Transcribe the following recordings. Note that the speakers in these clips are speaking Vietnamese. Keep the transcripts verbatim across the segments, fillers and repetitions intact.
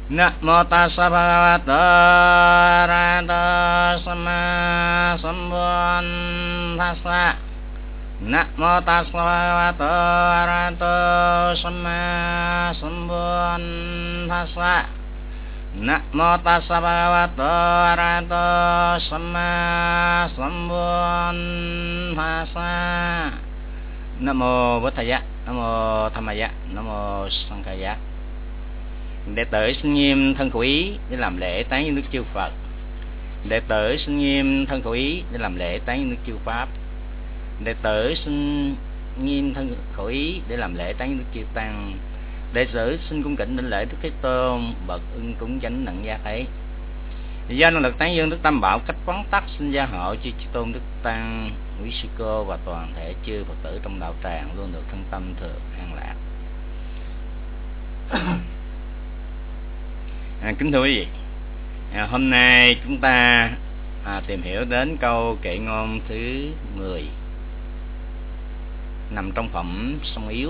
Na mô tassa bhagavato arahato samma sambuddhassa. Na mô tassa bhagavato arahato samma sambuddhassa. Na mô tassa bhagavato arahato samma sambuddhassa. Nam mô Bổn Thầy, Nam mô Tham Maya, Nam mô Sanh Khaya. Đệ tử xin nghiêm thân khẩu ý để làm lễ tán với nước chư Phật. Đệ tử xin nghiêm thân khẩu ý để làm lễ tán với nước chư Pháp. Đệ tử xin nghiêm thân khẩu ý để làm lễ tán với nước chư Tăng. Đệ tử xin cung kính đảnh lễ Đức Thế Tôn bậc ưng cúng chánh đẳng gia thấy. Do năng lực tán dương Đức Tam Bảo cách vắn tắt, xin gia hộ chư chư Tôn Đức Tăng, quý sư cô và toàn thể chư Phật tử trong đạo tràng luôn được thân tâm thường an lạc. À, kính thưa quý vị, à, hôm nay chúng ta à, tìm hiểu đến câu kệ ngôn thứ mười nằm trong phẩm Song Yếu.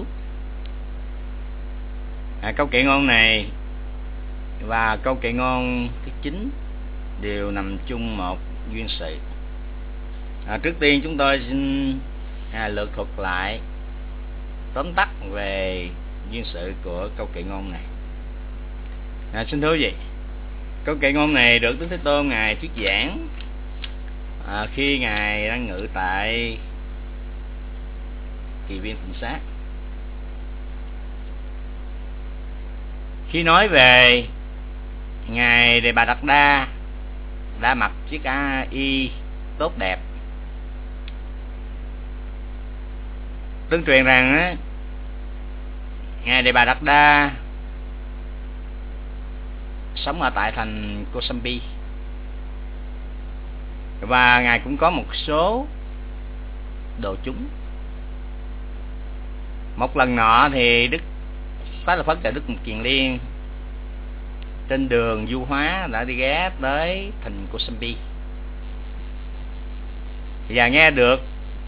À, câu kệ ngôn này và câu kệ ngôn thứ chín đều nằm chung một duyên sự. À, trước tiên chúng tôi xin à, lược thuật lại tóm tắt về duyên sự của câu kệ ngôn này. À, xin thưa quý vị, câu kệ ngôn này được Đức Thế Tôn ngài thuyết giảng à, khi ngài đang ngự tại Kỳ Viên Tịnh Sát. Khi nói về ngài Đề Bà Đạt Đa đã mặc chiếc a y tốt đẹp, tương truyền rằng á, ngài Đề Bà Đạt Đa sống ở tại thành Kosambi và ngài cũng có một số đồ chúng. Một lần nọ thì Đức Xá Lợi Phất và Đức Mục Kiền Liên trên đường du hóa đã đi ghé tới thành Kosambi và nghe được,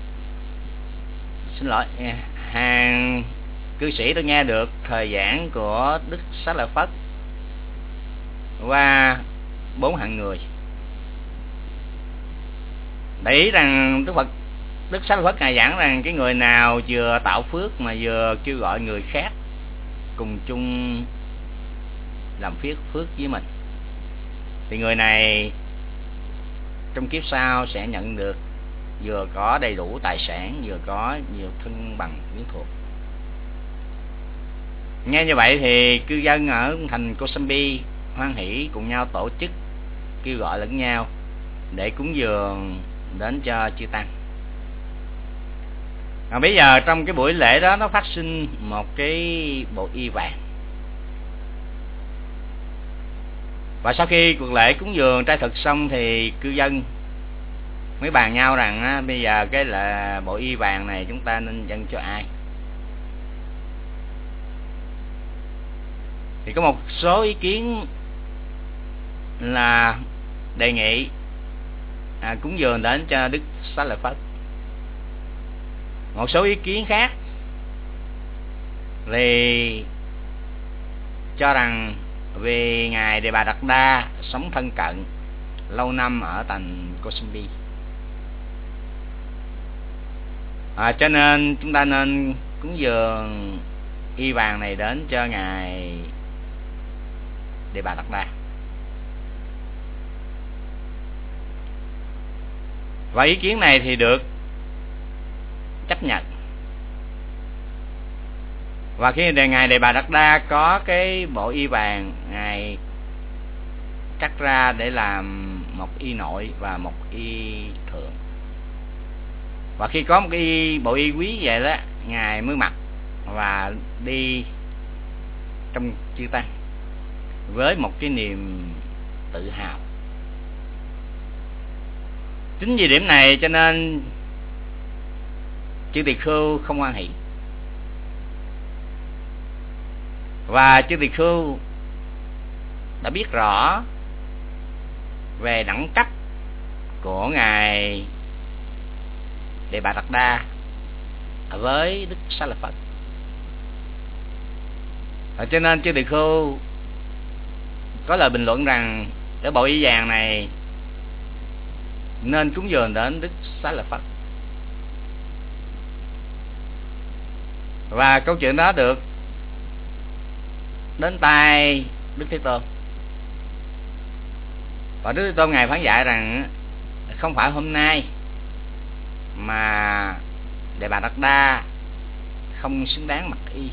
xin lỗi, hàng cư sĩ tôi nghe được thời giảng của Đức Xá Lợi Phất qua bốn hạng người. Để ý rằng Đức Phật Đức Xá Lợi Phất ngài giảng rằng cái người nào vừa tạo phước mà vừa kêu gọi người khác cùng chung làm phước phước với mình thì người này trong kiếp sau sẽ nhận được vừa có đầy đủ tài sản, vừa có nhiều thân bằng quyến thuộc. Nghe như vậy thì cư dân ở thành Kosambi hoan hỷ cùng nhau tổ chức kêu gọi lẫn nhau để cúng dường đến cho chư tăng. À, bây giờ trong cái buổi lễ đó nó phát sinh một cái bộ y vàng. Và sau khi cuộc lễ cúng dường trai thực xong thì cư dân mới bàn nhau rằng á, bây giờ cái là bộ y vàng này chúng ta nên dâng cho ai. Thì có một số ý kiến là đề nghị à, cúng dường đến cho Đức Xá Lợi Phất. Một số ý kiến khác thì cho rằng vì ngài Đề Bà Đạt Đa sống thân cận lâu năm ở thành Kosambi, à, cho nên chúng ta nên cúng dường y vàng này đến cho ngài Đề Bà Đạt Đa. Và ý kiến này thì được chấp nhận. Và khi đề ngài Đề Bà Đạt Đa có cái bộ y vàng, ngài cắt ra để làm một y nội và một y thượng. Và khi có một cái y, bộ y quý vậy đó, ngài mới mặc và đi trong chư tăng với một cái niềm tự hào. Chính vì điểm này cho nên chư tỳ khưu không hoan hỷ. Và chư tỳ khưu đã biết rõ về đẳng cấp của ngài Đề Bà Đạt Đa với Đức Xá Lợi Phất. Cho nên chư tỳ khưu có lời bình luận rằng cái bộ y vàng này nên cúng dường đến Đức Xá Lợi Phất. Và câu chuyện đó được đến tai Đức Thế Tôn. Và Đức Thế Tôn ngài phán dạy rằng không phải hôm nay mà Đề Bà Đạt Đa không xứng đáng mặc y,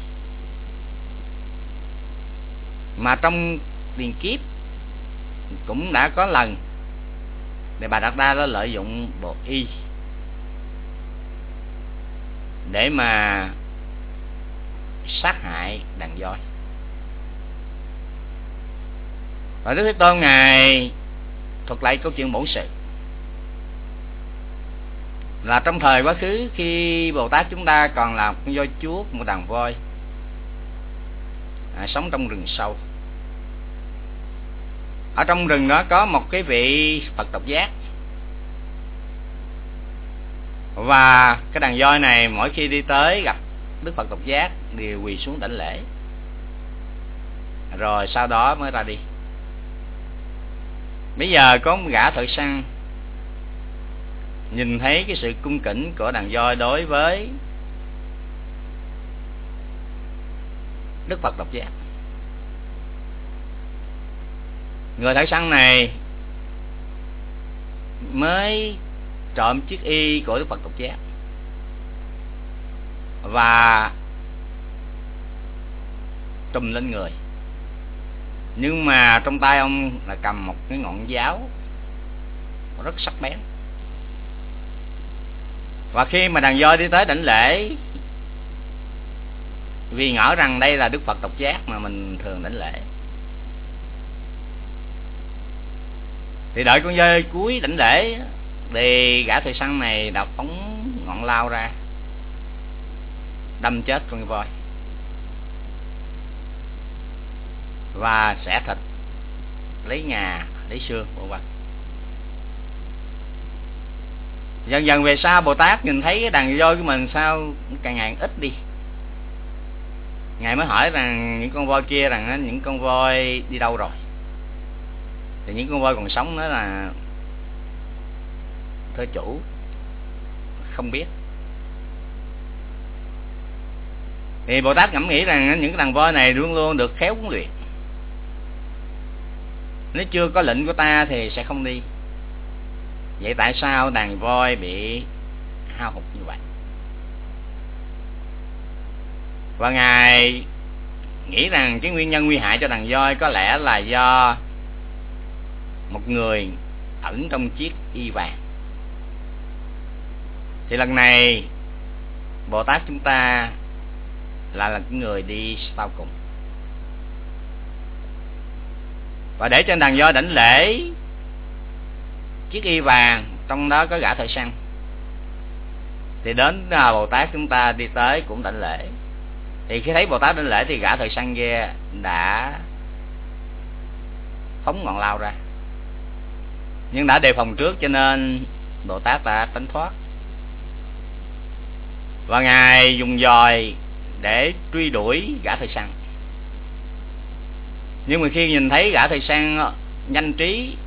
mà trong tiền kiếp cũng đã có lần Đề Bà Đạt Đa đã lợi dụng bộ y để mà sát hại đàn voi. Và Đức Thế Tôn ngài thuật lại câu chuyện bổn sự là trong thời quá khứ, khi Bồ Tát chúng ta còn là một con voi chuốt, một đàn voi à, sống trong rừng sâu. Ở trong rừng đó có một cái vị Phật độc giác, và cái đàn voi này mỗi khi đi tới gặp Đức Phật độc giác đều quỳ xuống đảnh lễ, rồi sau đó mới ra đi. Bây giờ có một gã thợ săn nhìn thấy cái sự cung kính của đàn voi đối với Đức Phật độc giác. Người thợ săn này mới trộm chiếc y của Đức Phật độc giác và trùm lên người, nhưng mà trong tay ông là cầm một cái ngọn giáo rất sắc bén. Và khi mà đàn voi đi tới đảnh lễ, vì ngỡ rằng đây là Đức Phật độc giác mà mình thường đảnh lễ, thì đợi con voi cúi đảnh lễ thì gã thợ săn này đã phóng ngọn lao ra đâm chết con voi và xẻ thịt, lấy ngà, lấy xương, vân vân. Dần dần về sau, Bồ Tát nhìn thấy cái đàn voi của mình sao càng ngày ít đi. Ngài mới hỏi rằng những con voi kia rằng những con voi đi đâu rồi. Thì những con voi còn sống đó là thưa chủ không biết. Thì Bồ Tát ngẫm nghĩ rằng những cái đàn voi này luôn luôn được khéo huấn luyện, nếu chưa có lệnh của ta thì sẽ không đi. Vậy tại sao đàn voi bị hao hụt như vậy? Và Ngài nghĩ rằng cái nguyên nhân nguy hại cho đàn voi có lẽ là do một người ẩn trong chiếc y vàng. Thì lần này Bồ Tát chúng ta là là cái người đi sau cùng, và để cho đàn voi đảnh lễ chiếc y vàng, trong đó có gã thợ săn, thì đến Bồ Tát chúng ta đi tới cũng đảnh lễ. Thì khi thấy Bồ Tát đảnh lễ thì gã thợ săn kia đã phóng ngọn lao ra, nhưng đã đề phòng trước cho nên Bồ Tát đã tránh thoát. Và Ngài dùng dòi để truy đuổi gã thợ săn. Nhưng mà khi nhìn thấy gã thợ săn nhanh trí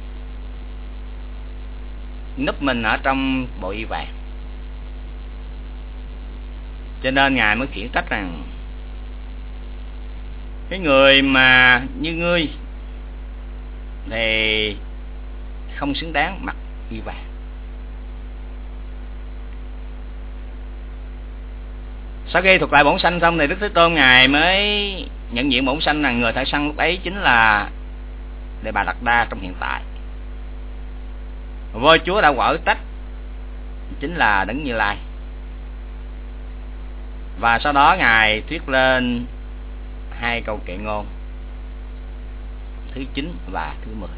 núp mình ở trong bộ y vàng, cho nên Ngài mới khiển trách rằng cái người mà như ngươi thì không xứng đáng mặc y vàng. Sau khi thuật lại bổn sanh xong thì Đức Thế Tôn Ngài mới nhận diện bổn sanh rằng người thợ săn lúc ấy chính là Đề Bà Đạt Đa trong hiện tại. Voi chúa đã quở trách chính là Đấng Như Lai. Và sau đó Ngài thuyết lên hai câu kệ ngôn thứ chín và thứ mười.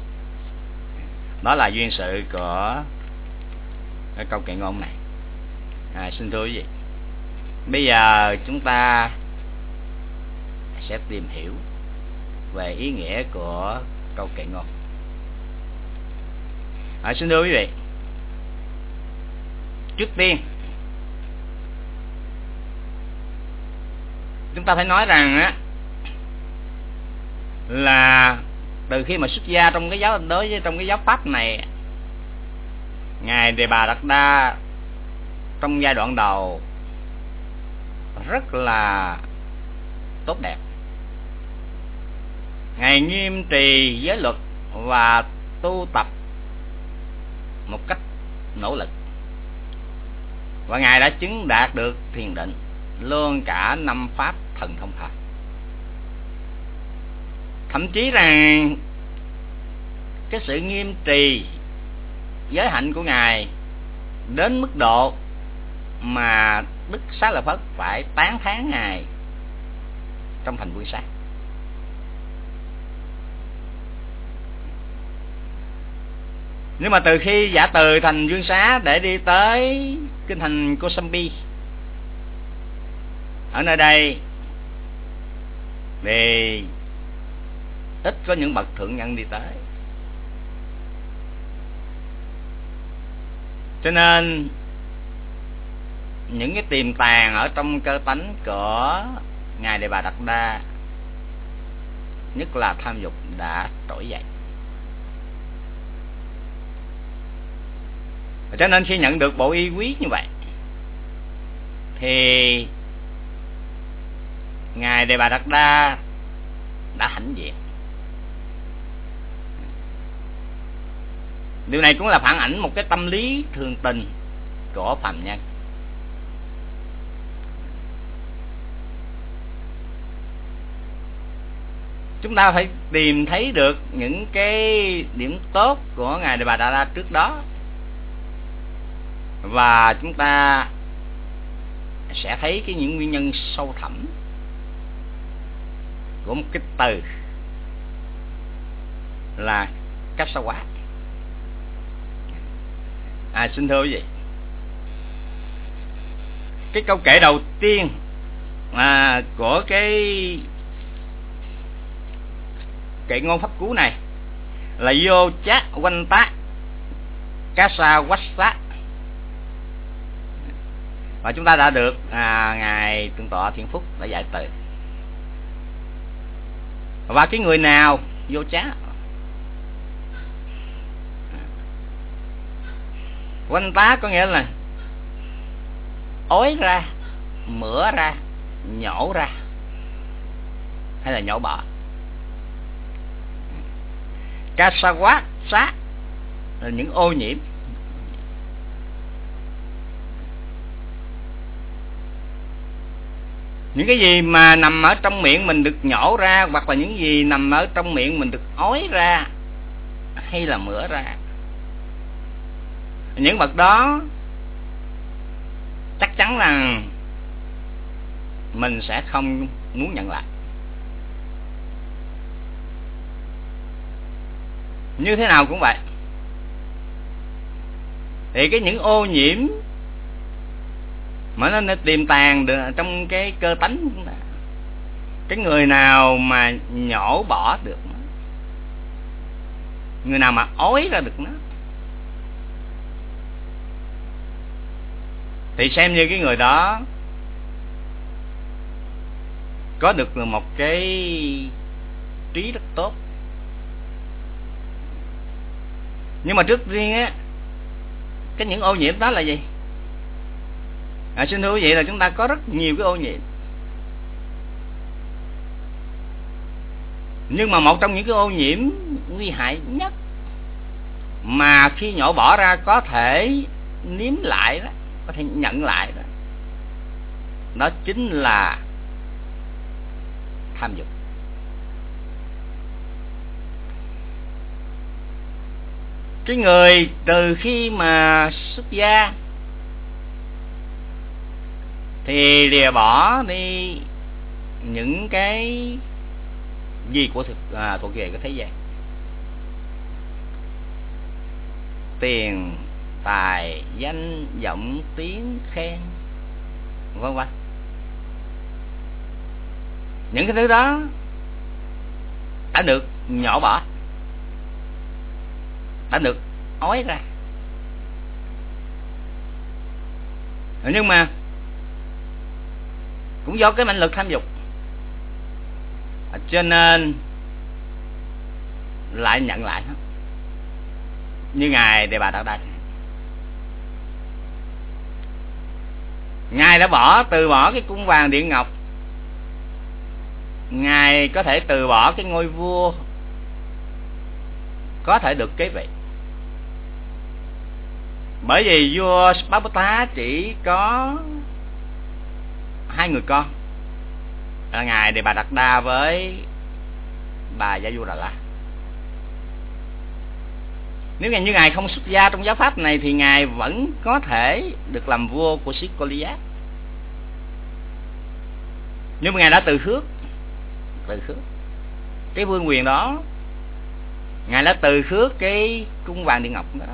Đó là duyên sự của cái câu kệ ngôn này. À, xin thưa quý vị, bây giờ chúng ta sẽ tìm hiểu về ý nghĩa của câu kệ ngôn. À, xin thưa quý vị, trước tiên chúng ta phải nói rằng á là từ khi mà xuất gia trong cái giáo đối với trong cái giáo pháp này, ngài Đề Bà Đạt Đa trong giai đoạn đầu rất là tốt đẹp. Ngài nghiêm trì giới luật và tu tập một cách nỗ lực, và ngài đã chứng đạt được thiền định, luôn cả năm pháp thần thông pháp. Thậm chí rằng cái sự nghiêm trì giới hạnh của ngài đến mức độ mà Đức Xá Lợi Phất phải tán thán ngài trong thành Vương Xá. Nhưng mà từ khi giả từ thành Vương Xá để đi tới kinh thành Kosambi, ở nơi đây thì ít có những bậc thượng nhân đi tới, cho nên những cái tiềm tàng ở trong cơ tánh của ngài Đề Bà Đạt Đa, nhất là tham dục, đã trỗi dậy. Cho nên khi nhận được bộ y quyết như vậy thì ngài Đề Bà Đạt Đa đã hãnh diện. Điều này cũng là phản ảnh một cái tâm lý thường tình của phàm nhân. Chúng ta phải tìm thấy được những cái điểm tốt của ngài Đề Bà Đạt Đa trước đó, và chúng ta sẽ thấy cái những nguyên nhân sâu thẳm của một cái từ là cách sao quá. À, xin thưa quý vị, cái câu kể đầu tiên à, của cái kệ ngôn pháp cú này là vô chát quanh tá Kasa Wassa, và chúng ta đã được à, ngài Thượng tọa Thiện Phúc đã giải từ. Và cái người nào vô chát quanh tá có nghĩa là ói ra, mửa ra, nhổ ra hay là nhổ bỏ. Kasawat xá là những ô nhiễm. Những cái gì mà nằm ở trong miệng mình được nhổ ra, hoặc là những gì nằm ở trong miệng mình được ói ra hay là mửa ra, những vật đó chắc chắn rằng mình sẽ không muốn nhận lại. Như thế nào cũng vậy, thì cái những ô nhiễm mà nó tiềm tàng được trong cái cơ tánh của chúng ta, cái người nào mà nhổ bỏ được nó, người nào mà ói ra được nó, thì xem như cái người đó có được một cái trí rất tốt. Nhưng mà trước tiên á, cái những ô nhiễm đó là gì? À, xin thưa quý vị là chúng ta có rất nhiều cái ô nhiễm, nhưng mà một trong những cái ô nhiễm nguy hại nhất mà khi nhổ bỏ ra có thể nếm lại đó, có thể nhận lại đó, đó chính là tham dục. Cái người từ khi mà xuất gia thì lìa bỏ đi những cái gì của thực à, thuộc về cái thế gian, tiền, tài, danh, vọng, tiếng, khen, vân vân. Những cái thứ đó đã được nhổ bỏ, đã được ói ra. Nhưng mà cũng do cái mãnh lực tham dục, cho nên lại nhận lại hết, như ngài Đề Bà Đạt Đa. Ngài đã bỏ từ bỏ cái cung vàng điện ngọc, ngài có thể từ bỏ cái ngôi vua, có thể được kế vị. Bởi vì vua Sparta chỉ có hai người con, là ngài Đề Bà Đạt Đa với bà Gia Vua Đà La. Nếu như ngài không xuất gia trong giáo pháp này thì ngài vẫn có thể được làm vua của xứ Goliath. Nhưng mà ngài đã từ khước, từ khước cái vương quyền đó, ngài đã từ khước cái cung vàng điện ngọc đó,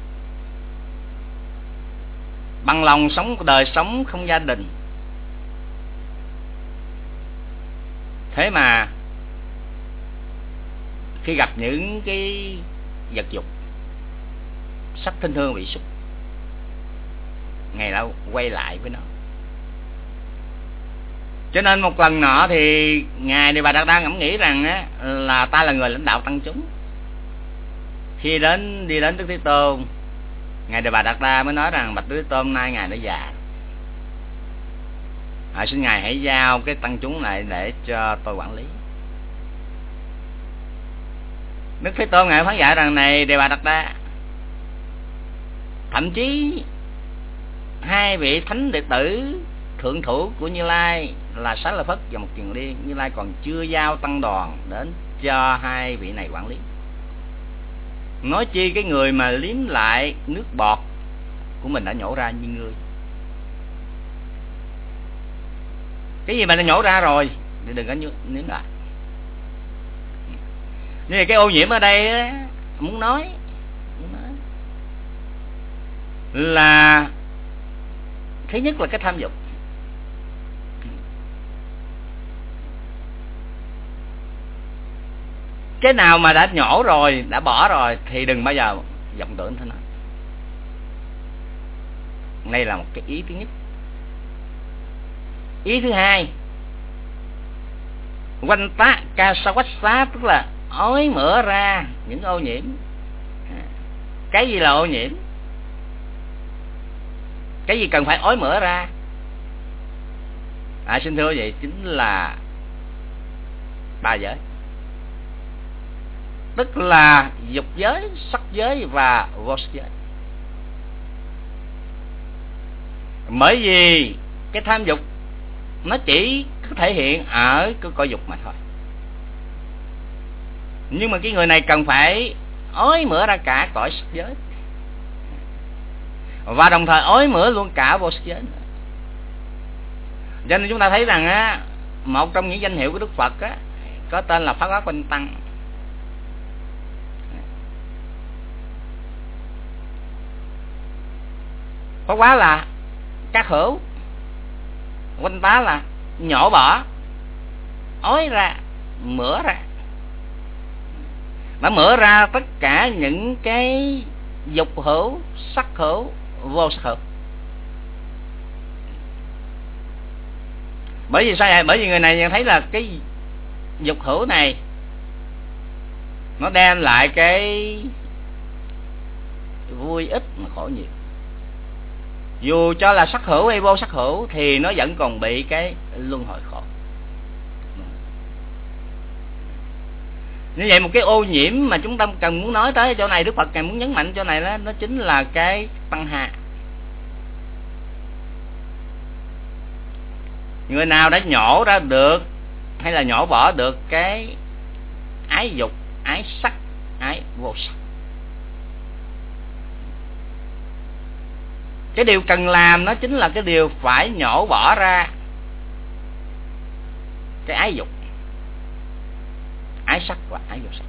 bằng lòng sống đời sống không gia đình. Thế mà khi gặp những cái vật dục sắc thinh hương vị xúc, ngài đã quay lại với nó. Cho nên một lần nọ thì ngài Đề Bà Đạt Đa ngẫm nghĩ rằng á, là ta là người lãnh đạo tăng chúng. Khi đến đi đến Đức Thế Tôn, ngài Đề Bà Đạt Đa mới nói rằng: bạch Đức Thế Tôn, hôm nay ngài đã già, à, xin ngài hãy giao cái tăng chúng này để cho tôi quản lý. Đức Thế Tôn ngài phán dạy rằng: này Đề Bà Đạt Đa, thậm chí hai vị thánh đệ tử thượng thủ của Như Lai là Xá Lợi Phất và Mục Kiền Liên, Như Lai còn chưa giao tăng đoàn đến cho hai vị này quản lý. Nói chi cái người mà liếm lại nước bọt của mình đã nhổ ra như ngươi. Cái gì mà đã nhổ ra rồi thì đừng có nếm lại. Nhưng cái ô nhiễm ở đây á, muốn nói, muốn nói là thứ nhất là cái tham dục. Cái nào mà đã nhổ rồi, đã bỏ rồi thì đừng bao giờ vọng tưởng thế nào. Đây là một cái ý thứ nhất. Ý thứ hai, quanh tá ca sa quách xá, tức là ói mửa ra những ô nhiễm. Cái gì là ô nhiễm? Cái gì cần phải ói mửa ra? À, xin thưa vậy, chính là ba giới, tức là dục giới, sắc giới và vô sắc giới. Bởi vì cái tham dục nó chỉ có thể hiện ở cái cõi dục mà thôi. Nhưng mà cái người này cần phải ói mửa ra cả cõi sắc giới, và đồng thời ói mửa luôn cả vô sắc giới nữa. Cho nên chúng ta thấy rằng á, một trong những danh hiệu của Đức Phật á, có tên là Pháp Hóa Quanh Tăng. Pháp Hóa là các hữu, quanh tá là nhổ bỏ, ói ra, mửa ra. Nó mửa ra tất cả những cái dục hữu, sắc hữu, vô sắc hữu. Bởi vì sao vậy? Bởi vì người này nhận thấy là cái dục hữu này nó đem lại cái vui ít mà khổ nhiều. Dù cho là sắc hữu hay vô sắc hữu thì nó vẫn còn bị cái luân hồi khổ. Như vậy một cái ô nhiễm mà chúng ta cần muốn nói tới chỗ này, Đức Phật ngài muốn nhấn mạnh chỗ này đó, nó chính là cái tăng hà. Người nào đã nhổ ra được hay là nhổ bỏ được cái ái dục, ái sắc, ái vô sắc, cái điều cần làm nó chính là cái điều phải nhổ bỏ ra cái ái dục, ái sắc và ái vô sắc.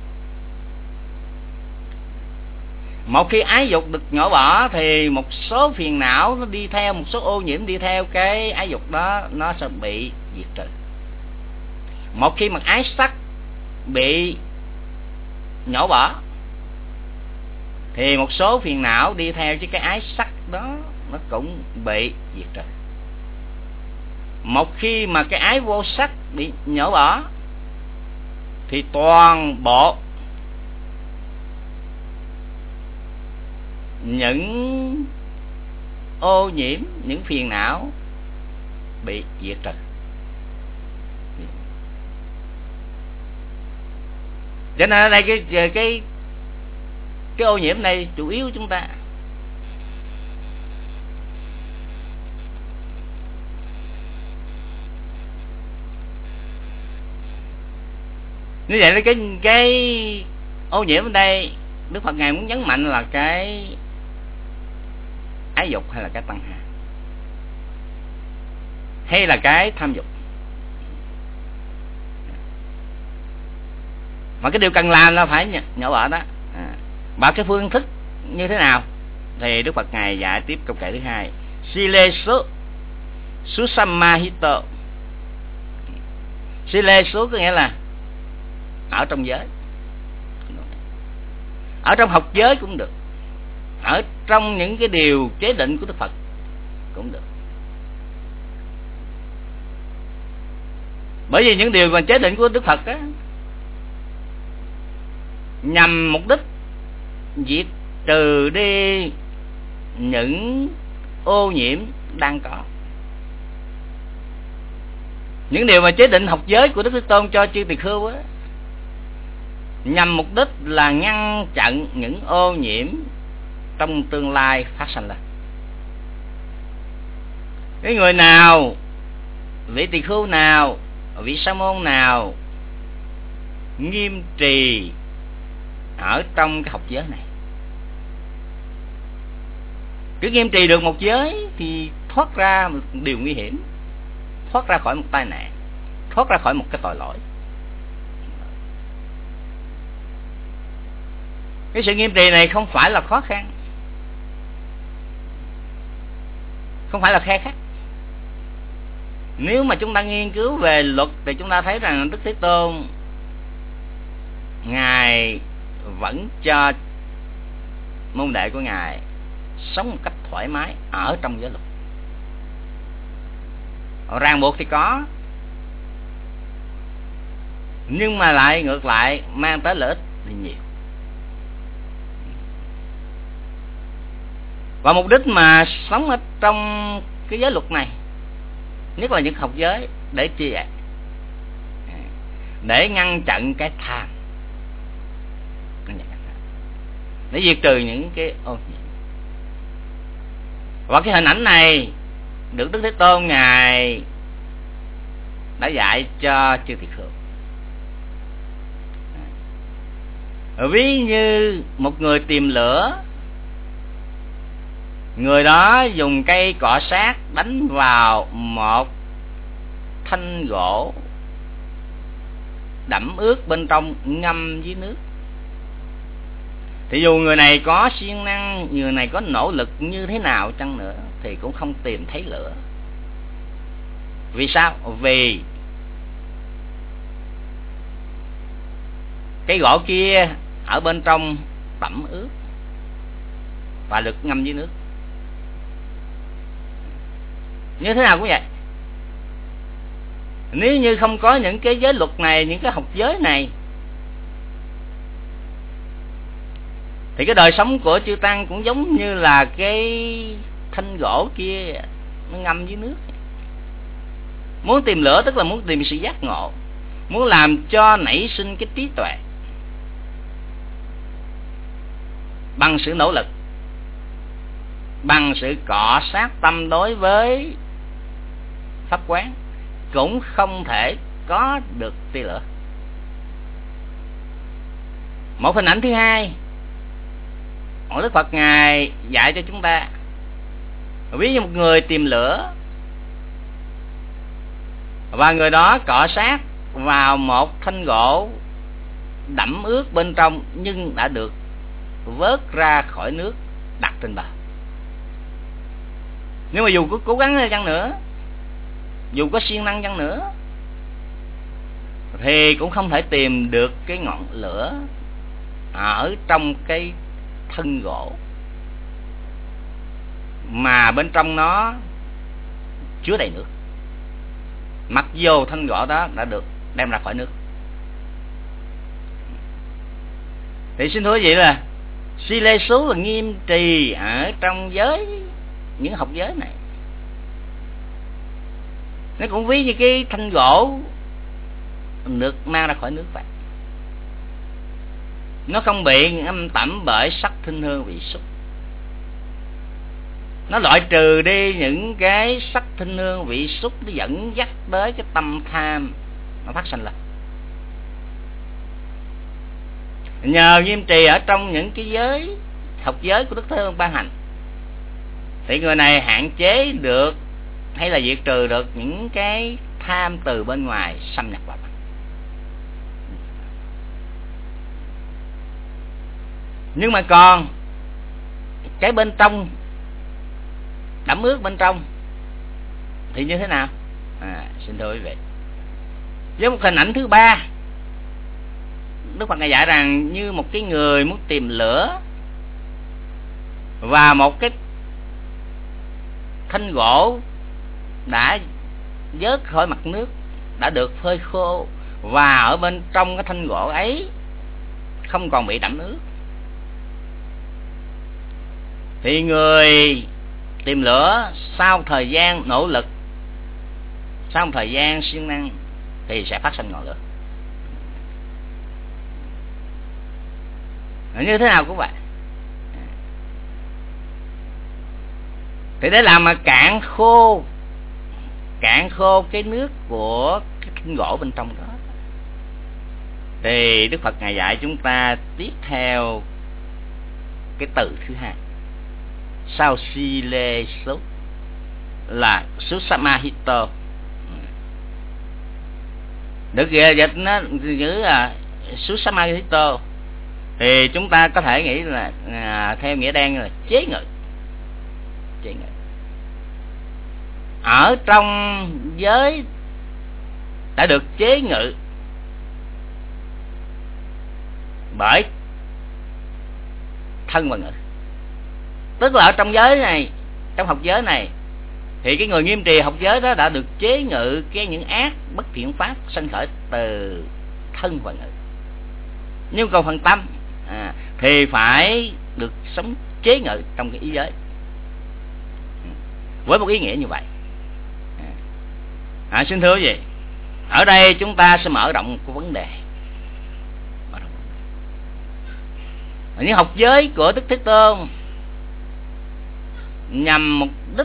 Một khi ái dục được nhổ bỏ thì một số phiền não nó đi theo, một số ô nhiễm đi theo cái ái dục đó, nó sẽ bị diệt trừ. Một khi mà ái sắc bị nhổ bỏ thì một số phiền não đi theo với cái ái sắc đó nó cũng bị diệt trừ. Một khi mà cái ái vô sắc bị nhổ bỏ thì toàn bộ những ô nhiễm, những phiền não bị diệt trừ. Cho nên ở đây cái cái cái ô nhiễm này chủ yếu của chúng ta. Như vậy là cái cái ô nhiễm ở đây Đức Phật ngài muốn nhấn mạnh là cái ái dục hay là cái tăng hà, hay là cái tham dục. Mà cái điều cần làm là phải nhỏ bỏ đó. À, và cái phương thức như thế nào thì Đức Phật ngài dạy tiếp câu kệ thứ hai: Silesu Susamahito. Silesu có nghĩa là ở trong giới, ở trong học giới cũng được, ở trong những cái điều chế định của Đức Phật cũng được. Bởi vì những điều mà chế định của Đức Phật á, nhằm mục đích diệt trừ đi những ô nhiễm đang có. Những điều mà chế định học giới của Đức Thế Tôn cho chư tỳ khưu á, nhằm mục đích là ngăn chặn những ô nhiễm trong tương lai phát sinh ra. Cái người nào, vị tỳ khưu nào, vị sa môn nào nghiêm trì ở trong cái học giới này, cứ nghiêm trì được một giới thì thoát ra một điều nguy hiểm, thoát ra khỏi một tai nạn, thoát ra khỏi một cái tội lỗi. Cái sự nghiêm trì này không phải là khó khăn, không phải là khe khắt. Nếu mà chúng ta nghiên cứu về luật thì chúng ta thấy rằng Đức Thế Tôn ngài vẫn cho môn đệ của ngài sống một cách thoải mái ở trong giới luật. Ràng buộc thì có, nhưng mà lại ngược lại mang tới lợi ích thì nhiều. Và mục đích mà sống ở trong cái giới luật này, nhất là những học giới, để chi vậy? Để ngăn chặn cái tham, để diệt trừ những cái ô nhiễm. Và cái hình ảnh này được Đức Thế Tôn ngài đã dạy cho chư tỳ khưu. Ví như một người tìm lửa, người đó dùng cây cọ sát đánh vào một thanh gỗ đẫm ướt bên trong, ngâm dưới nước, thì dù người này có siêng năng, người này có nỗ lực như thế nào chăng nữa thì cũng không tìm thấy lửa. Vì sao? Vì cái gỗ kia ở bên trong đẫm ướt và được ngâm dưới nước. Như thế nào cũng vậy. Nếu như không có những cái giới luật này, những cái học giới này, thì cái đời sống của chư tăng cũng giống như là cái thanh gỗ kia nó ngâm dưới nước. Muốn tìm lửa tức là muốn tìm sự giác ngộ, muốn làm cho nảy sinh cái trí tuệ bằng sự nỗ lực, bằng sự cọ sát tâm đối với pháp quán, cũng không thể có được tia lửa. Một hình ảnh thứ hai, Đức Phật ngài dạy cho chúng ta, ví như một người tìm lửa và người đó cọ sát vào một thanh gỗ đẫm ướt bên trong nhưng đã được vớt ra khỏi nước, đặt trên bờ. Nhưng mà dù có cố gắng chăng nữa, dù có siêng năng chăng nữa, thì cũng không thể tìm được cái ngọn lửa ở trong cái thân gỗ mà bên trong nó chứa đầy nước, mặc dù thanh gỗ đó đã được đem ra khỏi nước. Thì xin thưa quý vị là Sile xú là nghiêm trì ở trong giới, những học giới này. Nó cũng ví như cái thanh gỗ được mang ra khỏi nước vậy. Nó không bị âm tẩm bởi sắc thinh hương vị xúc. Nó loại trừ đi những cái sắc thinh hương vị xúc, nó dẫn dắt tới cái tâm tham nó phát sinh lên. Nhờ nghiêm trì ở trong những cái giới, học giới của Đức Thế Tôn ban hành, thì người này hạn chế được hay là diệt trừ được những cái tham từ bên ngoài xâm nhập vào. Nhưng mà còn cái bên trong, đẫm ướt bên trong thì như thế nào? À, xin thưa quý vị, với một hình ảnh thứ ba, Đức Phật ngài dạy rằng như một cái người muốn tìm lửa và một cái thanh gỗ đã vớt khỏi mặt nước, đã được phơi khô, và ở bên trong cái thanh gỗ ấy không còn bị đẫm nước, thì người tìm lửa sau thời gian nỗ lực, sau một thời gian siêng năng thì sẽ phát sinh ngọn lửa. Như thế nào cũng vậy. Thì để làm mà cạn khô, cạn khô cái nước của cái thanh gỗ bên trong đó, thì Đức Phật ngài dạy chúng ta tiếp theo cái từ thứ hai sau sile số là susamahito. Được dịch nó chữ là susamahito thì chúng ta có thể nghĩ là à, theo nghĩa đen là chế ngự. Chế ngự ở trong giới đã được chế ngự bởi thân và ngữ. Tức là ở trong giới này, trong học giới này, thì cái người nghiêm trì học giới đó đã được chế ngự cái những ác bất thiện pháp sanh khởi từ thân và ngữ. Nhưng còn phần tâm à, thì phải được sống chế ngự trong cái ý giới, với một ý nghĩa như vậy. À, xin thưa quý vị, ở đây chúng ta sẽ mở rộng cái vấn đề. Những học giới của Đức Thế Tôn nhằm mục đích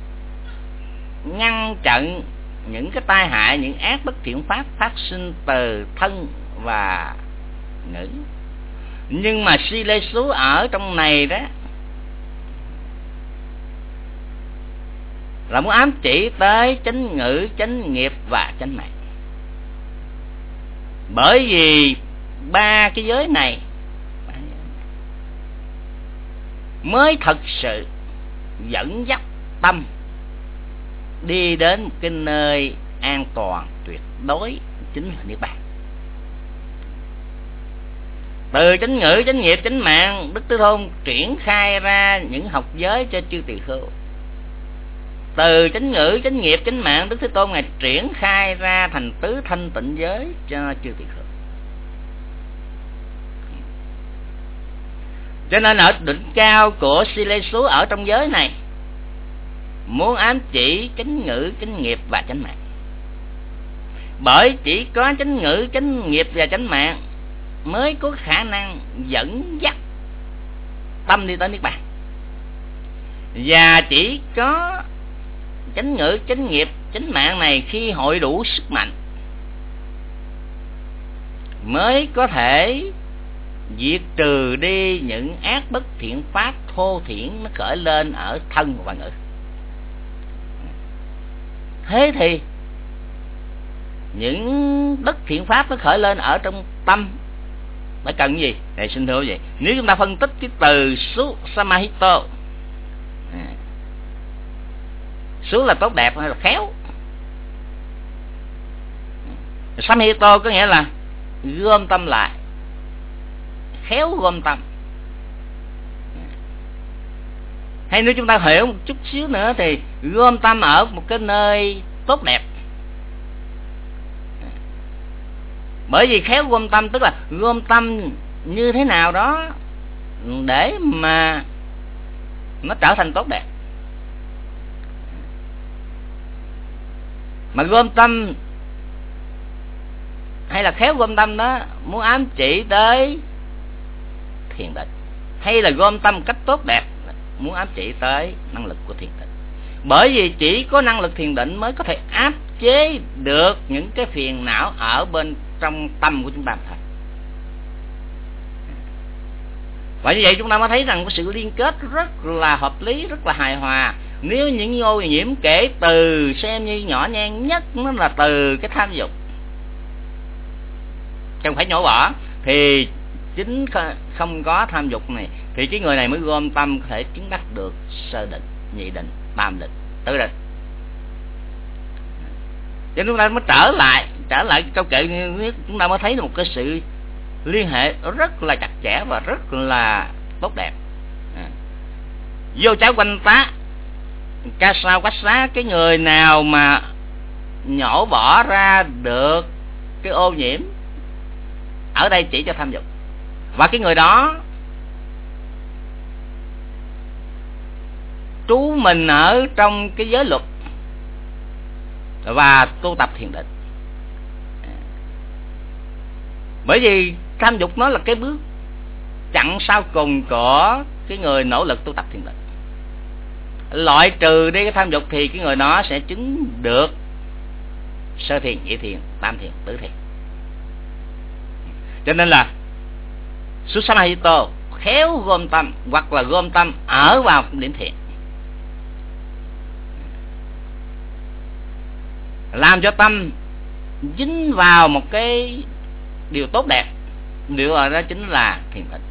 ngăn chặn những cái tai hại, những ác bất thiện pháp phát sinh từ thân và ngữ. Nhưng mà si lê xú ở trong này đó là muốn ám chỉ tới chánh ngữ, chánh nghiệp và chánh mạng. Bởi vì ba cái giới này mới thật sự dẫn dắt tâm đi đến một cái nơi an toàn tuyệt đối, chính là Niết Bàn. Từ chánh ngữ, chánh nghiệp, chánh mạng, Đức Thế Tôn triển khai ra những học giới cho chư tỳ khưu. Từ chánh ngữ, chánh nghiệp, chánh mạng, Đức Thế Tôn ngài triển khai ra thành tứ thanh tịnh giới cho chư tỳ khưu. Cho nên ở đỉnh cao của si lê xú ở trong giới này muốn ám chỉ chánh ngữ, chánh nghiệp và chánh mạng. Bởi chỉ có chánh ngữ, chánh nghiệp và chánh mạng mới có khả năng dẫn dắt tâm đi tới Niết Bàn. Và chỉ có chánh ngữ, chánh nghiệp, chánh mạng này khi hội đủ sức mạnh mới có thể diệt trừ đi những ác bất thiện pháp thô thiển nó khởi lên ở thân và ngữ. Thế thì những bất thiện pháp nó khởi lên ở trong tâm phải cần gì? Để xin thưa quý vị, nếu chúng ta phân tích cái từ su samahito, à, su là tốt đẹp hay là khéo, samahito có nghĩa là gom tâm lại, khéo gom tâm. Hay nếu chúng ta hiểu một chút xíu nữa thì gom tâm ở một cái nơi tốt đẹp. Bởi vì khéo gom tâm tức là gom tâm như thế nào đó để mà nó trở thành tốt đẹp. Mà gom tâm hay là khéo gom tâm đó muốn ám chỉ tới thiền định, hay là gom tâm cách tốt đẹp muốn ám chỉ tới năng lực của thiền định. Bởi vì chỉ có năng lực thiền định mới có thể áp chế được những cái phiền não ở bên trong tâm của chúng ta thôi. Và như vậy chúng ta mới thấy rằng có sự liên kết rất là hợp lý, rất là hài hòa. Nếu những ô nhiễm kể từ xem như nhỏ nhen nhất nó là từ cái tham dục, không phải nhổ bỏ, thì chính không có tham dục này thì cái người này mới gom tâm có thể chứng đắc được sơ định, nhị định, tam định, tứ định. Cho nên chúng ta mới trở lại trở lại câu kệ, chúng ta mới thấy được một cái sự liên hệ rất là chặt chẽ và rất là tốt đẹp. À. Vô cháo quanh tá ca sao quách xá, cái người nào mà nhổ bỏ ra được cái ô nhiễm, ở đây chỉ cho tham dục, và cái người đó trú mình ở trong cái giới luật và tu tập thiền định. Bởi vì tham dục nó là cái bước chặn sau cùng của cái người nỗ lực tu tập thiền định. Loại trừ đi cái tham dục thì cái người đó sẽ chứng được sơ thiền, nhị thiền, tam thiền, tứ thiền. Cho nên là Susamahito khéo gom tâm, hoặc là gom tâm ở vào điểm thiền, làm cho tâm dính vào một cái điều tốt đẹp, điều đó chính là thiền định.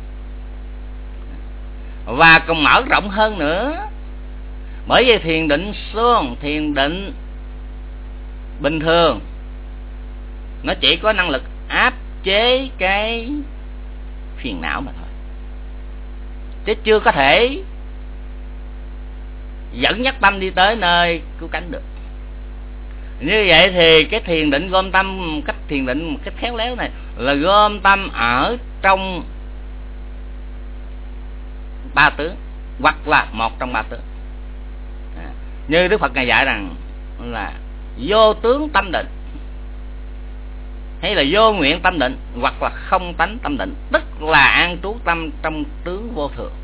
Và còn mở rộng hơn nữa, bởi vì thiền định xuông, thiền định bình thường nó chỉ có năng lực áp chế cái phiền não mà thôi, chứ chưa có thể dẫn dắt tâm đi tới nơi cứu cánh được. Như vậy thì cái thiền định gom tâm, cách thiền định một cách khéo léo này là gom tâm ở trong ba tướng, hoặc là một trong ba tướng. À, như Đức Phật ngài dạy rằng là vô tướng tâm định, hay là vô nguyện tâm định, hoặc là không tánh tâm định, tức là an trú tâm trong tướng vô thường.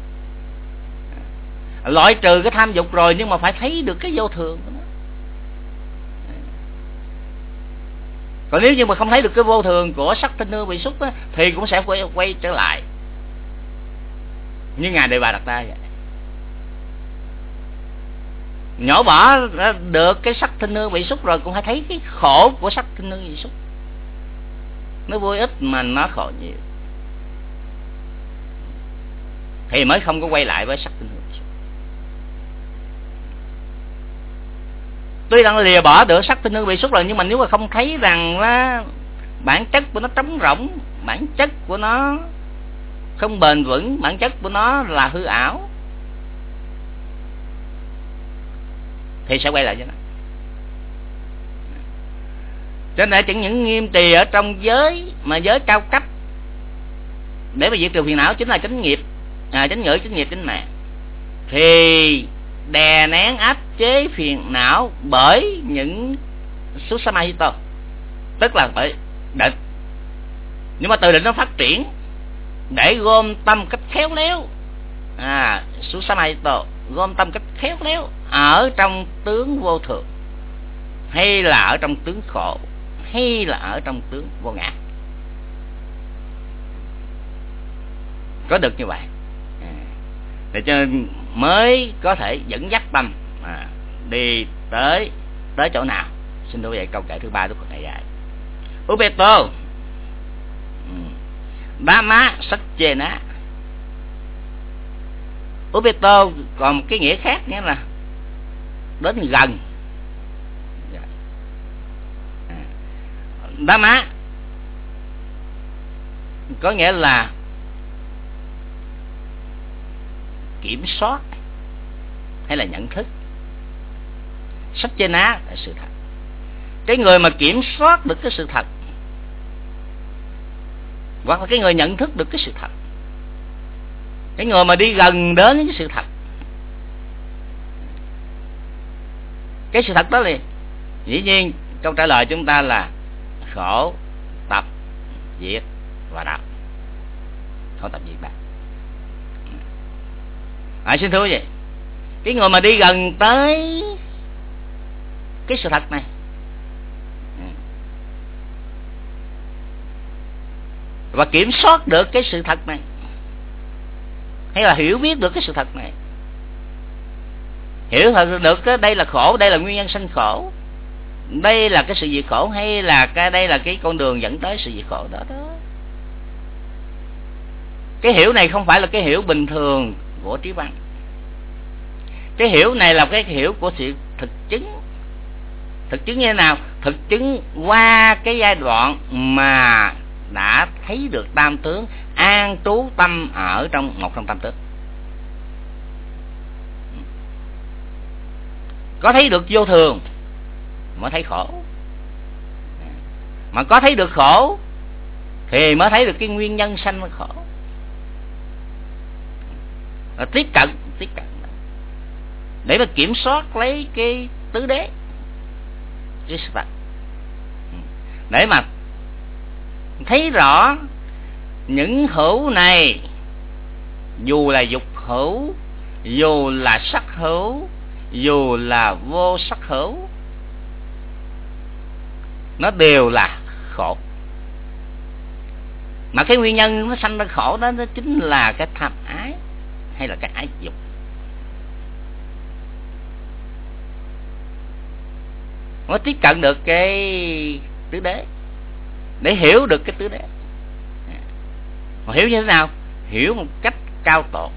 À, loại trừ cái tham dục rồi, nhưng mà phải thấy được cái vô thường của nó. Còn nếu như mà không thấy được cái vô thường của sắc thanh hương vị xúc á, thì cũng sẽ quay, quay trở lại như ngài Đề Bà Đạt Đa vậy. Nhổ bỏ được cái sắc thanh hương vị xúc rồi cũng phải thấy cái khổ của sắc thanh hương vị xúc. Nó vui ít mà nó khổ nhiều, thì mới không có quay lại với sắc thanh hương vị xúc. Tuy đang lìa bỏ được sắc thanh hương vị xúc rồi, nhưng mà nếu mà không thấy rằng là bản chất của nó trống rỗng, bản chất của nó không bền vững, bản chất của nó là hư ảo, thì sẽ quay lại cho nó. Cho nên chẳng những nghiêm trì ở trong giới mà giới cao cấp để mà diệt trừ phiền não chính là chánh nghiệp, à, chánh ngữ, chánh nghiệp, chánh mạng, thì đè nén áp chế phiền não bởi những Susamahito, tức là bởi định. Nhưng mà từ định nó phát triển để gom tâm cách khéo léo, à, Susamahito gom tâm cách khéo léo ở trong tướng vô thường, hay là ở trong tướng khổ, hay là ở trong tướng vô ngã. Có được như vậy à, để cho mới có thể dẫn dắt tâm à, đi tới tới chỗ nào. Xin thưa vậy câu kệ thứ ba Đức Phật này dạy Upeto Dhamma Satchena. Upeto còn một cái nghĩa khác, nghĩa là đến gần. Dhamma có nghĩa là kiểm soát hay là nhận thức. Satchena là sự thật. Cái người mà kiểm soát được cái sự thật, hoặc là cái người nhận thức được cái sự thật, Cái người mà đi gần đến cái sự thật, cái sự thật đó liền, dĩ nhiên câu trả lời chúng ta là khổ, tập, diệt và đạo. Khổ, tập, diệt, đạo. À, xin thưa quý vị, cái người mà đi gần tới cái sự thật này và kiểm soát được cái sự thật này, hay là hiểu biết được cái sự thật này, hiểu được cái đây là khổ, đây là nguyên nhân sanh khổ, đây là cái sự diệt khổ, hay là cái đây là cái con đường dẫn tới sự diệt khổ đó đó. Cái hiểu này không phải là cái hiểu bình thường của trí văn. Cái hiểu này là cái hiểu của sự thực chứng. Thực chứng như thế nào? Thực chứng qua cái giai đoạn mà đã thấy được tam tướng, an trú tâm ở trong một trong tam tướng. Có thấy được vô thường mới thấy khổ, mà có thấy được khổ thì mới thấy được cái nguyên nhân sanh khổ. Và tiếp cận tiếp cận để mà kiểm soát lấy cái tứ đế, cái sự thật, để mà thấy rõ những hữu này, dù là dục hữu, dù là sắc hữu, dù là vô sắc hữu, nó đều là khổ. Mà cái nguyên nhân nó sanh ra khổ đó, nó chính là cái tham ái hay là cái ái dục. Nó tiếp cận được cái tứ đế để hiểu được cái tứ đế. Mà hiểu như thế nào? Hiểu một cách cao tột.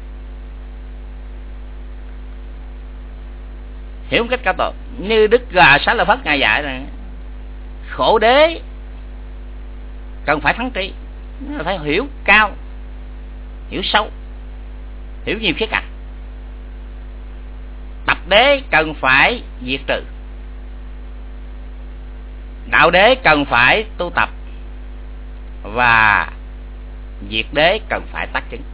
Hiểu một cách cao tột, như Đức Gà Xá Lợi Phất ngài dạy rằng khổ đế cần phải thắng tri, phải hiểu cao, hiểu sâu, hiểu nhiều khía cạnh. Tập đế cần phải diệt trừ, đạo đế cần phải tu tập, và diệt đế cần phải tác chứng.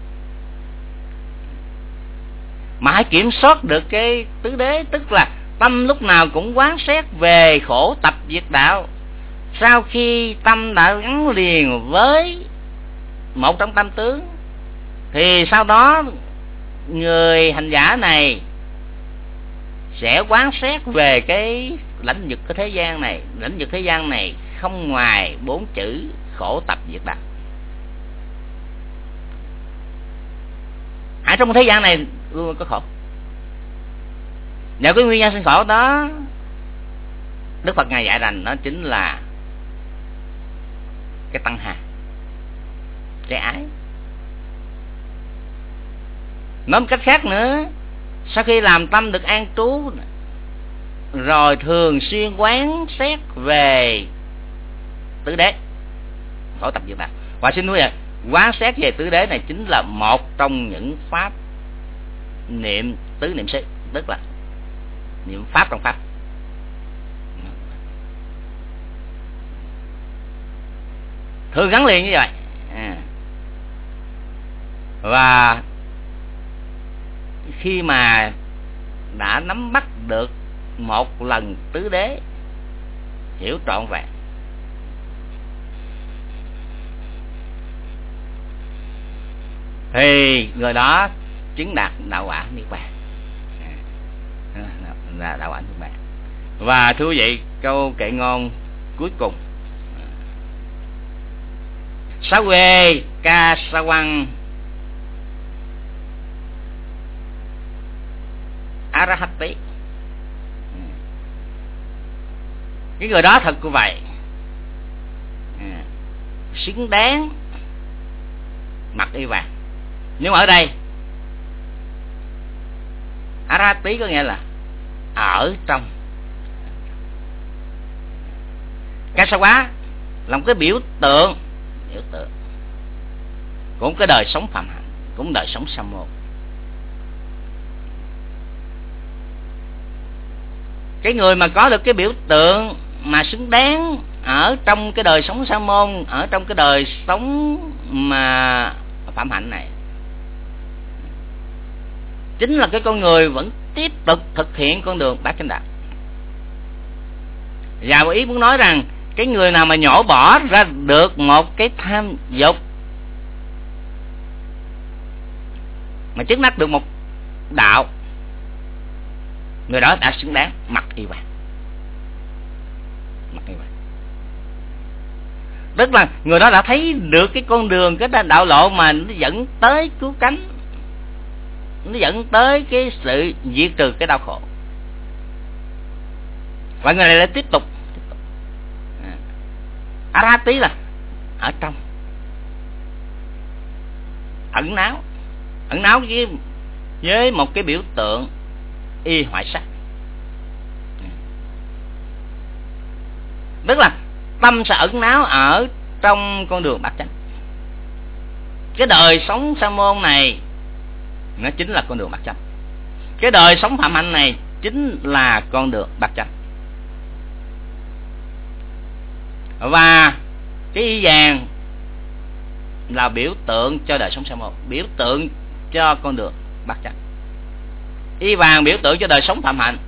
Mà hãy kiểm soát được cái tứ đế, tức là tâm lúc nào cũng quán xét về khổ tập diệt đạo. Sau khi tâm đã gắn liền với một trong tam tướng thì sau đó người hành giả này sẽ quán xét về cái lãnh vực của thế gian này. Lãnh vực thế gian này không ngoài bốn chữ khổ tập diệt đạo. Ở trong thế gian này luôn có khổ. Nhờ cái nguyên nhân sinh khổ đó, Đức Phật ngài dạy rằng nó chính là cái tăng hà, cái ái. Nói một cách khác nữa, sau khi làm tâm được an trú rồi thường xuyên quán xét về tứ đế, khổ tập diệt đạo. Và xin nói quán xét về tứ đế này chính là một trong những pháp niệm tứ niệm xứ, tức là niệm pháp trong pháp. Thường gắn liền như vậy. À. Và khi mà đã nắm bắt được một lần tứ đế, hiểu trọn vẹn, thì người đó chứng đạt đạo quả niết bàn, là đạo quả niết bàn. Và thưa quý vị, câu kệ ngôn cuối cùng: Sa quê ca sa quăng arahati. Cái người đó thật như vậy, xứng đáng mặc y vàng. Nhưng mà ở đây arahati có nghĩa là ở trong. Kasawa là một cái biểu tượng, biểu tượng cũng cái đời sống phạm hạnh, cũng đời sống sa môn. Cái người mà có được cái biểu tượng mà xứng đáng ở trong cái đời sống sa môn, ở trong cái đời sống mà phạm hạnh này, chính là cái con người vẫn tiếp tục thực hiện con đường bát chánh đạo. Và ý muốn nói rằng cái người nào mà nhổ bỏ ra được một cái tham dục, mà chứng đắc được một đạo, người đó đã xứng đáng mặc y vàng. Mặc y vàng tức là người đó đã thấy được cái con đường, cái đạo lộ mà nó dẫn tới cứu cánh, nó dẫn tới cái sự diệt trừ cái đau khổ, và người này lại tiếp tục. A-ra-tí là ở trong, ẩn náu, ẩn náu với, với một cái biểu tượng y hoại sắc. Tức là tâm sẽ ẩn náu ở trong con đường bát chánh. Cái đời sống sa môn này nó chính là con đường bát chánh. Cái đời sống phạm hạnh này chính là con đường bát chánh. Và cái y vàng là biểu tượng cho đời sống sa môn, biểu tượng cho con đường bát chánh. Y vàng biểu tượng cho đời sống phạm hạnh,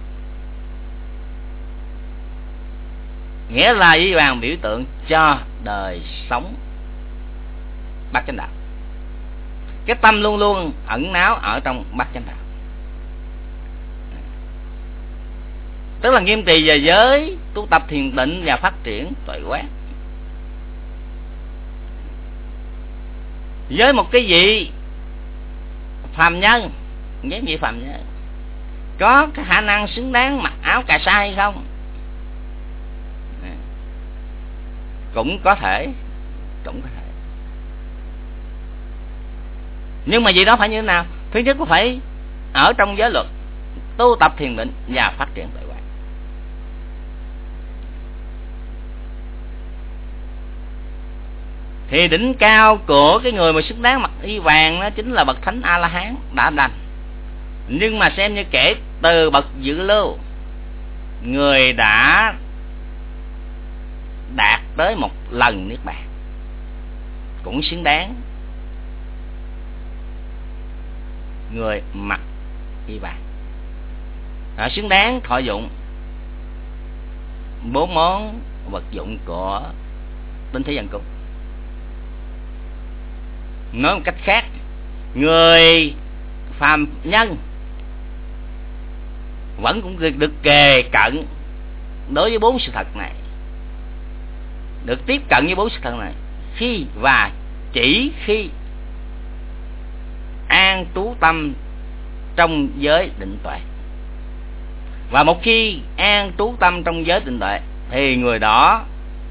nghĩa là y vàng biểu tượng cho đời sống bát chánh đạo. Cái tâm luôn luôn ẩn náu ở trong bát chánh đạo. Tức là nghiêm trì về giới, tu tập thiền định và phát triển tuệ quán. Với một cái vị phàm nhân, với vị phàm nhân có cái khả năng xứng đáng mặc áo cà sa hay không? Cũng có thể, cũng có thể. Nhưng mà gì đó phải như thế nào? Thứ nhất có phải ở trong giới luật, tu tập thiền định và phát triển tuệ quán. Thì đỉnh cao của cái người mà xứng đáng mặc y vàng đó chính là bậc thánh A La Hán đã đành. Nhưng mà xem như kể từ bậc dự lưu, người đã đạt tới một lần niết bàn, cũng xứng đáng người mặc y vàng, à, xứng đáng thọ dụng bốn món vật dụng của tinh thế dân cung. Nói một cách khác, người phàm nhân vẫn cũng được kề cận đối với bốn sự thật này, được tiếp cận với bốn sự thật này khi và chỉ khi an trú tâm trong giới định tuệ. Và một khi an trú tâm trong giới định tuệ thì người đó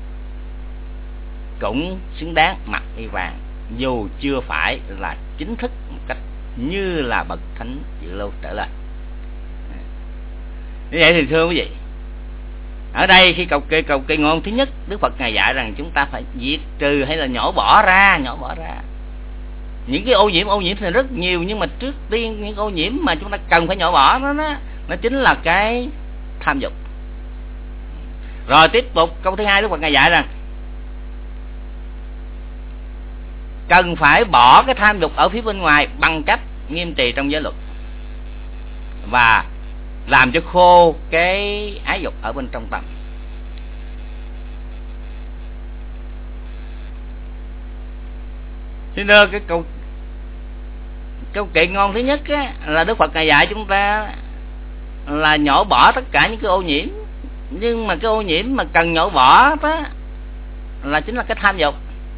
cũng xứng đáng mặc y vàng, dù chưa phải là chính thức một cách như là bậc thánh dự lưu trở lên. Như vậy thì thưa quý vị, ở đây khi cầu kê cầu kê ngôn thứ nhất, Đức Phật ngài dạy rằng chúng ta phải diệt trừ hay là nhổ bỏ ra, nhổ bỏ ra những cái ô nhiễm. Ô nhiễm thì rất nhiều, nhưng mà trước tiên những ô nhiễm mà chúng ta cần phải nhổ bỏ nó đó, nó chính là cái tham dục. Rồi tiếp tục câu thứ hai, Đức Phật ngài dạy rằng cần phải bỏ cái tham dục ở phía bên ngoài bằng cách nghiêm trì trong giới luật và làm cho khô cái ái dục ở bên trong tâm. Thế nên cái câu câu kệ ngôn thứ nhất á, là Đức Phật ngài dạy chúng ta là nhổ bỏ tất cả những cái ô nhiễm, nhưng mà cái ô nhiễm mà cần nhổ bỏ đó là chính là cái tham dục.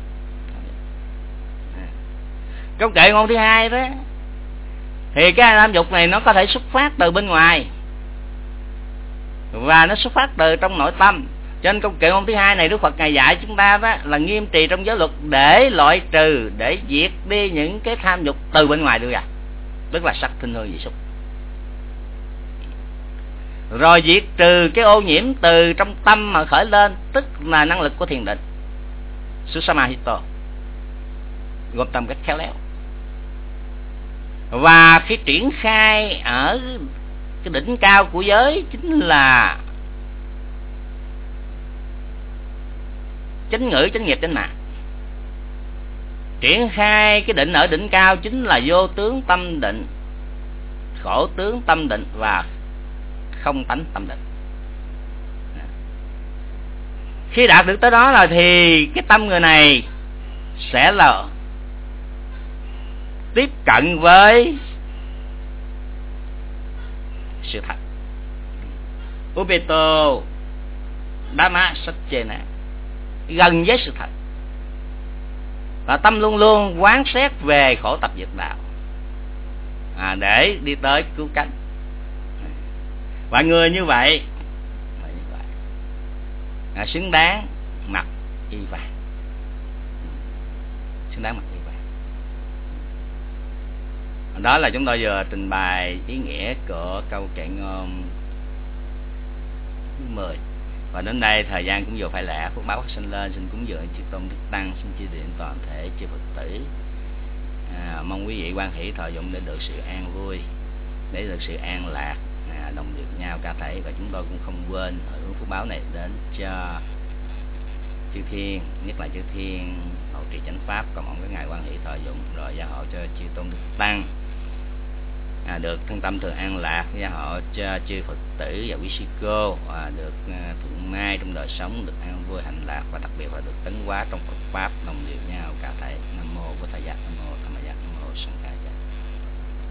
Câu kệ ngôn thứ hai đó thì cái tham dục này nó có thể xuất phát từ bên ngoài và nó xuất phát từ trong nội tâm. Cho nên câu kệ ngôn thứ hai này Đức Phật ngài dạy chúng ta đó là nghiêm trì trong giới luật để loại trừ, để diệt đi những cái tham dục từ bên ngoài đưa ra, tức là sắc thinh hương vị xúc. Rồi diệt trừ cái ô nhiễm từ trong tâm mà khởi lên, tức là năng lực của thiền định Susamahito, gồm tâm cách khéo léo. Và khi triển khai ở cái đỉnh cao của giới chính là chánh ngữ, chánh nghiệp, chánh mạng. Triển khai cái định ở đỉnh cao chính là vô tướng tâm định, khổ tướng tâm định và không tánh tâm định. Khi đạt được tới đó là thì cái tâm người này sẽ là tiếp cận với sự thật. Upeto Dhamma Satchena, gần với sự thật, và tâm luôn luôn quán xét về khổ tập diệt đạo, à, để đi tới cứu cánh. Và người như vậy, người như vậy à, xứng đáng mặc y vàng, xứng đáng mặc y vàng. Đó là chúng tôi vừa trình bày ý nghĩa của câu kệ ngôn thứ mười. Và đến đây thời gian cũng vừa phải lẽ, phước báo phát sinh lên, xin cúng dường chư tôn đức tăng, xin chư điện toàn thể chư Phật tử. À, mong quý vị quan hỷ thọ dụng để được sự an vui, để được sự an lạc, à, đồng điệu nhau cả thể. Và chúng tôi cũng không quên hồi hướng phước báo này đến cho chư thiên, nhất là chư thiên hộ trì chánh pháp, còn mong các ngài quan hỷ thọ dụng rồi gia hộ cho chư tôn đức tăng, à, được thân tâm thường an lạc, gia hộ cho chư Phật tử và quý sư cô, à, được à, thuận mai trong đời sống, được an vui hạnh lạc, và đặc biệt là được tấn hóa trong Phật pháp, đồng điệu nhau cả thể. Nam mô Bổn Thầy Nam mô Tham Maya, Nam mô Sanh Ca.